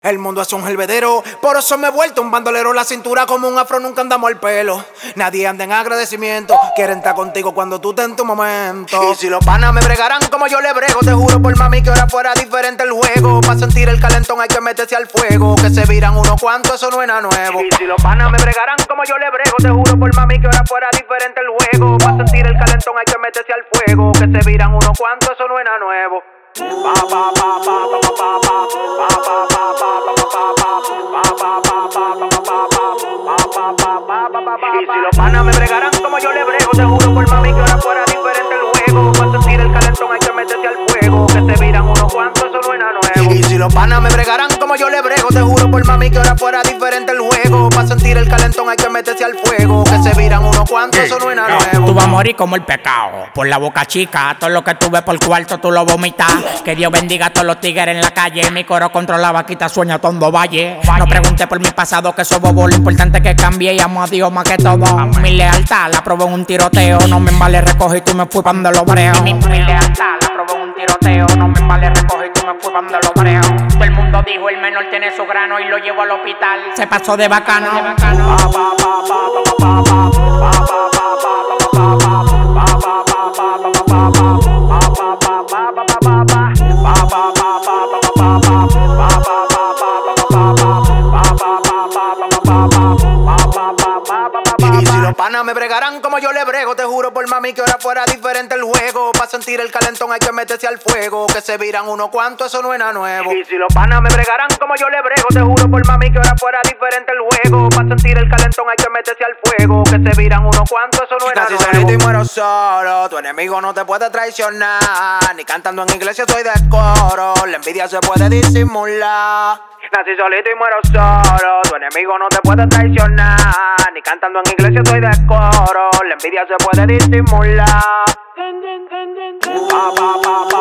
El mundo es un helvedero, por eso me he vuelto un bandolero. La cintura como un afro, nunca andamos el pelo. Nadie anda en agradecimiento, quieren estar contigo cuando tú estés en tu momento. Y si los panas me bregarán como yo le brego, te juro por mami que ahora fuera diferente el juego. Pa' sentir el calentón hay que meterse al fuego, que se viran unos cuantos, eso no es nada nuevo. Y si los panas me bregarán como yo le brego, te juro por mami que ahora fuera diferente el juego. Pa' sentir el calentón hay que meterse al fuego, que se viran unos cuantos, eso no es nada nuevo. Y si los panas me bregarán como yo le brego, te juro por mami que ahora fuera diferente el juego. Pa' sentir el calentón hay que meterse al fuego, que se viran unos cuantos, eso no es nada nuevo. Y si los panas me bregarán como yo le brego, te juro por mami que ahora fuera diferente el juego. Pa' sentir el calentón hay que meterse al fuego, que se viran unos cuantos, eso no es nada nuevo. Tú vas a morir como el pecado, por la boca chica. Todo lo que tú ves por cuarto tú lo vomitas. Que Dios bendiga a todos los tigres en la calle. Mi coro contra la vaquita sueña Tondo Valle. No pregunté por mi pasado, que soy bobo. Lo importante es que cambié y amo a Dios más que todo. Mi lealtad la probé en un tiroteo. No me vale recoger y tú me fui pa' donde lo breo. Mi lealtad la probé en un tiroteo. No me vale recoger y tú me fui pa' donde lo breo. Todo el mundo dijo el menor tiene su grano y lo llevo al hospital. Se pasó de bacano. Y si los panas me bregarán como yo le brego, te juro por mami que ahora fuera diferente el juego. Pa' sentir el calentón hay que meterse al fuego, que se viran unos cuantos, eso no es nada nuevo. Y si los panas me bregarán como yo le brego, te juro por mami que ahora fuera diferente el juego. Pa' sentir el calentón hay que meterse al fuego, que se viran unos cuantos, eso no es nada nuevo. Nací solito y muero solo, tu enemigo no te puede traicionar. Ni cantando en iglesia soy de coro, la envidia se puede disimular. Nací solito y muero solo, tu enemigo no te puede traicionar. Ni cantando en iglesia soy de coro, la envidia se puede disimular.